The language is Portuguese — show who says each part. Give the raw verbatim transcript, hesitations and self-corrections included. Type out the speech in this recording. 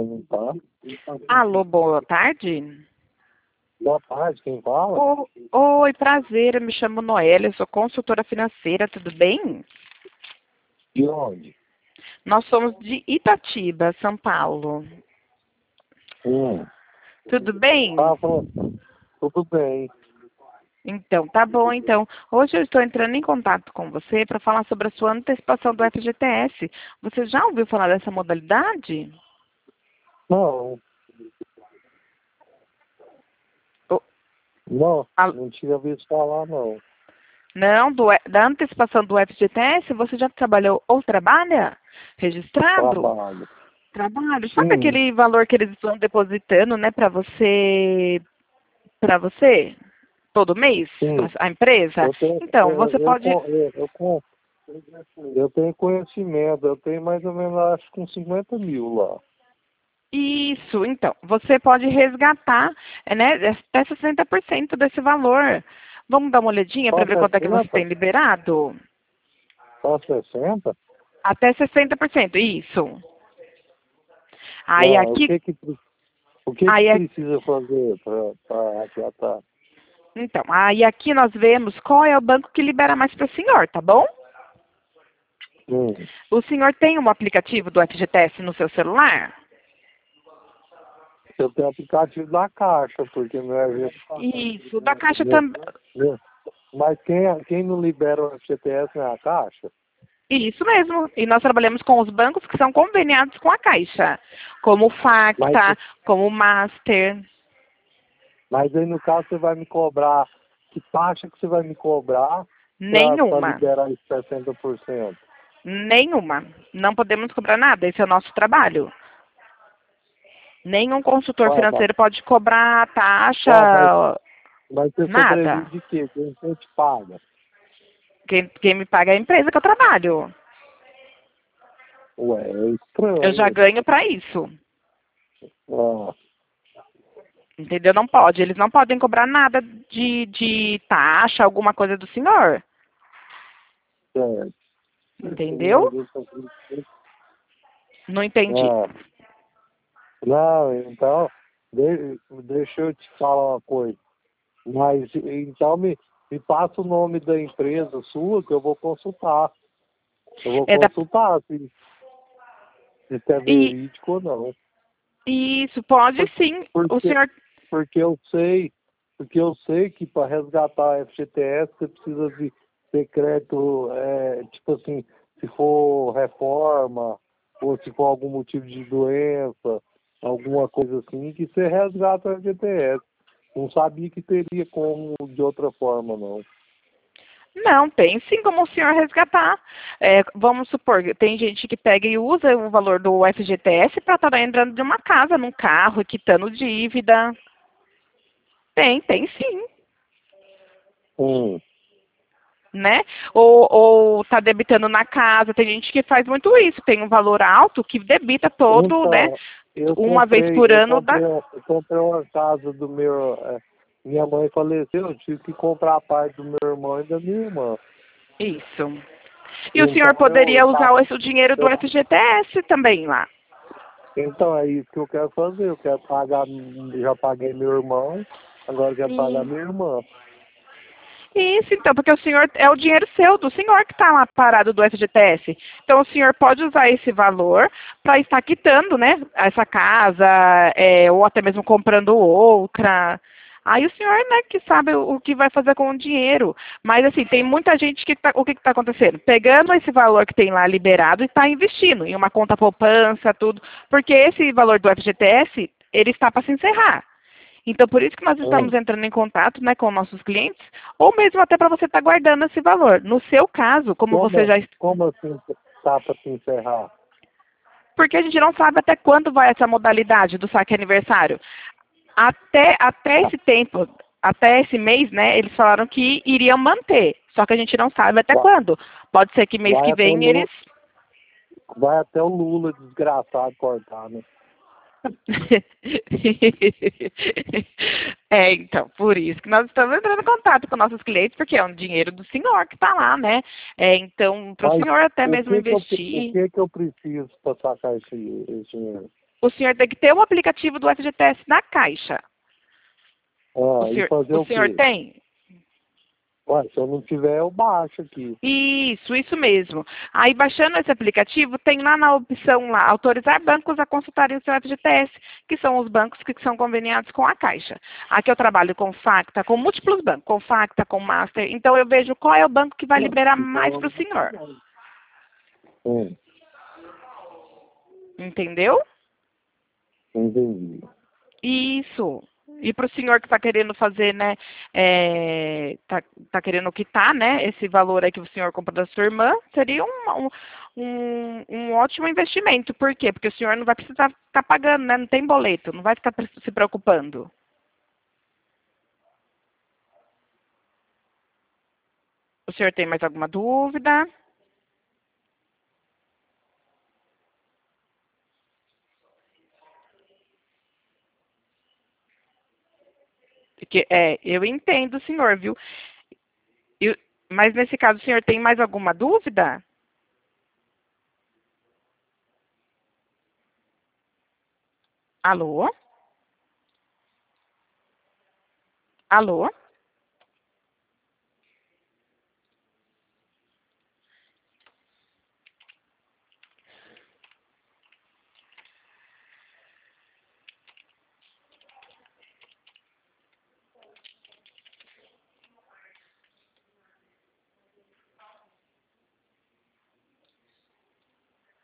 Speaker 1: mas não tá.
Speaker 2: Alô, boa tarde.
Speaker 1: Boa tarde, quem fala?
Speaker 2: O- Oi, prazer, eu me chamo Noélia, eu sou consultora financeira, tudo bem?
Speaker 1: De onde?
Speaker 2: Nós somos de Itatiba, São Paulo.
Speaker 1: Hum.
Speaker 2: Tudo bem?
Speaker 1: Ah, falou. Tudo bem.
Speaker 2: Então, tá bom, então. Hoje eu estou entrando em contato com você para falar sobre a sua antecipação do F G T S. Você já ouviu falar dessa modalidade?
Speaker 1: Não,
Speaker 2: O-
Speaker 1: não,
Speaker 2: a-
Speaker 1: não tinha visto falar, não.
Speaker 2: Não, do E- da antecipação do F G T S, você já trabalhou ou trabalha? Registrado?
Speaker 1: Trabalho.
Speaker 2: Trabalho. Sabe
Speaker 1: Sim,
Speaker 2: aquele valor que eles estão depositando, né, para você, para você, todo mês,
Speaker 1: sim.
Speaker 2: a, a empresa?
Speaker 1: Eu tenho,
Speaker 2: Então,
Speaker 1: eu,
Speaker 2: você
Speaker 1: eu,
Speaker 2: pode.
Speaker 1: con- eu, eu, con- eu tenho conhecimento, eu tenho mais ou menos, acho que uns cinquenta mil lá.
Speaker 2: Isso, então, você pode resgatar, é, né, até sessenta por cento desse valor. Vamos dar uma olhadinha para
Speaker 1: Só
Speaker 2: ver quanto é que você tem
Speaker 1: sessenta?
Speaker 2: liberado?
Speaker 1: Só sessenta?
Speaker 2: Até sessenta por cento, isso. Aí
Speaker 1: Ah, o
Speaker 2: aqui,
Speaker 1: que que, pre- o que que
Speaker 2: aí, a-
Speaker 1: precisa fazer para resgatar?
Speaker 2: então, aí aqui nós vemos qual é o banco que libera mais para o senhor, tá bom?
Speaker 1: Hum.
Speaker 2: O senhor tem um aplicativo do F G T S no seu celular?
Speaker 1: Eu tenho aplicativo da Caixa, porque não é...
Speaker 2: Isso, da Caixa
Speaker 1: Meu,
Speaker 2: também.
Speaker 1: meu. Mas quem, quem não libera o F G T S não é a Caixa?
Speaker 2: Isso mesmo. E nós trabalhamos com os bancos que são conveniados com a Caixa, como o
Speaker 1: Mas,
Speaker 2: Facta, como o Master.
Speaker 1: mas aí no caso você vai me cobrar, que taxa que você vai me cobrar para
Speaker 2: Nenhuma.
Speaker 1: liberar esses sessenta por cento?
Speaker 2: Nenhuma. Não podemos cobrar nada. Esse é o nosso trabalho. Nenhum consultor
Speaker 1: Ué, mas,
Speaker 2: financeiro pode cobrar
Speaker 1: ué, mas,
Speaker 2: taxa,
Speaker 1: mas você
Speaker 2: nada.
Speaker 1: sobrevive de quê? Quem quem te paga?
Speaker 2: Quem, quem me paga é a empresa que eu trabalho.
Speaker 1: Ué, é
Speaker 2: Eu já
Speaker 1: estranho.
Speaker 2: ganho para isso.
Speaker 1: Ah,
Speaker 2: Entendeu? Não pode. Eles não podem cobrar nada de, de taxa, alguma coisa do senhor.
Speaker 1: certo.
Speaker 2: Entendeu? Não entendi.
Speaker 1: Ah, não, então, de- deixa eu te falar uma coisa. Mas então me, me passa o nome da empresa sua que eu vou consultar. Eu vou
Speaker 2: É da,
Speaker 1: consultar se, se isso é
Speaker 2: e
Speaker 1: verídico ou não.
Speaker 2: isso pode
Speaker 1: Por-
Speaker 2: sim. O
Speaker 1: Porque,
Speaker 2: senhor.
Speaker 1: porque eu sei, porque eu sei que para resgatar a F G T S você precisa de ter crédito, é, tipo assim, se for reforma, ou se for algum motivo de doença, alguma coisa assim, que você resgata a F G T S. Não sabia que teria como de outra forma, não.
Speaker 2: Não, tem sim como o senhor resgatar. É, vamos supor, tem gente que pega e usa o valor do F G T S para estar entrando de uma casa, num carro, quitando dívida. Tem, tem sim.
Speaker 1: Hum.
Speaker 2: Né? Ou, ou tá debitando na casa, tem gente que faz muito isso, tem um valor alto que debita todo, né?
Speaker 1: Então, eu
Speaker 2: Uma vez
Speaker 1: comprei,
Speaker 2: por
Speaker 1: eu
Speaker 2: ano da.
Speaker 1: comprei, eu comprei uma casa do meu. eh, minha mãe faleceu, eu tive que comprar a parte do meu irmão e da minha irmã.
Speaker 2: Isso. E o senhor
Speaker 1: Então eu,
Speaker 2: poderia
Speaker 1: eu,
Speaker 2: usar
Speaker 1: faço-
Speaker 2: esse, o dinheiro do
Speaker 1: eu
Speaker 2: F G T S também lá.
Speaker 1: então é isso que eu quero fazer. Eu quero pagar, já paguei meu irmão, agora eu quero pagar
Speaker 2: E
Speaker 1: minha irmã.
Speaker 2: isso, então, porque o senhor é o dinheiro seu, do senhor que está lá parado do F G T S. Então o senhor pode usar esse valor para estar quitando, né, essa casa, é, ou até mesmo comprando outra. Aí o senhor, né, que sabe o, o que vai fazer com o dinheiro. Mas assim, tem muita gente que tá, o que está acontecendo? Pegando esse valor que tem lá liberado e está investindo em uma conta poupança, tudo. Porque esse valor do F G T S, ele está para se encerrar. Então, por isso que nós estamos
Speaker 1: Hum.
Speaker 2: entrando em contato, né, com nossos clientes, ou mesmo até para você estar guardando esse valor. No seu caso, como você
Speaker 1: Como,
Speaker 2: já...
Speaker 1: como assim tá para se encerrar?
Speaker 2: Porque a gente não sabe até quando vai essa modalidade do saque aniversário. Até, até esse tempo, até esse mês, né, eles falaram que iriam manter. Só que a gente não sabe até
Speaker 1: Vai,
Speaker 2: quando. Pode ser que mês
Speaker 1: vai
Speaker 2: que
Speaker 1: até o
Speaker 2: vem
Speaker 1: Lula,
Speaker 2: eles...
Speaker 1: vai até o Lula desgraçado cortar, né?
Speaker 2: É, então, por isso que nós estamos entrando em contato com nossos clientes, porque é um dinheiro do senhor que está lá, né? É, então, para o
Speaker 1: Mas
Speaker 2: senhor até
Speaker 1: o
Speaker 2: mesmo
Speaker 1: que que eu, pre- o
Speaker 2: investir,
Speaker 1: que que eu preciso para sacar esse, esse dinheiro?
Speaker 2: O senhor tem que ter um aplicativo do F G T S na Caixa. O
Speaker 1: Ah, e
Speaker 2: senhor,
Speaker 1: fazer
Speaker 2: o
Speaker 1: o
Speaker 2: senhor
Speaker 1: quê?
Speaker 2: tem?
Speaker 1: Ué, se eu não tiver, eu baixo aqui.
Speaker 2: Isso, isso mesmo. Aí, baixando esse aplicativo, tem lá na opção lá, autorizar bancos a consultarem o seu F G T S, que são os bancos que são conveniados com a Caixa. Aqui eu trabalho com Facta, com múltiplos bancos, com Facta, com Master. Então, eu vejo qual é o banco que vai
Speaker 1: Não,
Speaker 2: liberar mais para o senhor.
Speaker 1: então, é,
Speaker 2: Entendeu?
Speaker 1: entendi.
Speaker 2: Isso. E para o senhor que está querendo fazer, né, está tá querendo quitar, né, esse valor aí que o senhor comprou da sua irmã, seria um, um, um ótimo investimento. Por quê? Porque o senhor não vai precisar ficar pagando, né, não tem boleto, não vai ficar pre- se preocupando. O senhor tem mais alguma dúvida? Porque, é, eu entendo, senhor, viu? Eu- mas nesse caso, o senhor tem mais alguma dúvida? Alô? Alô?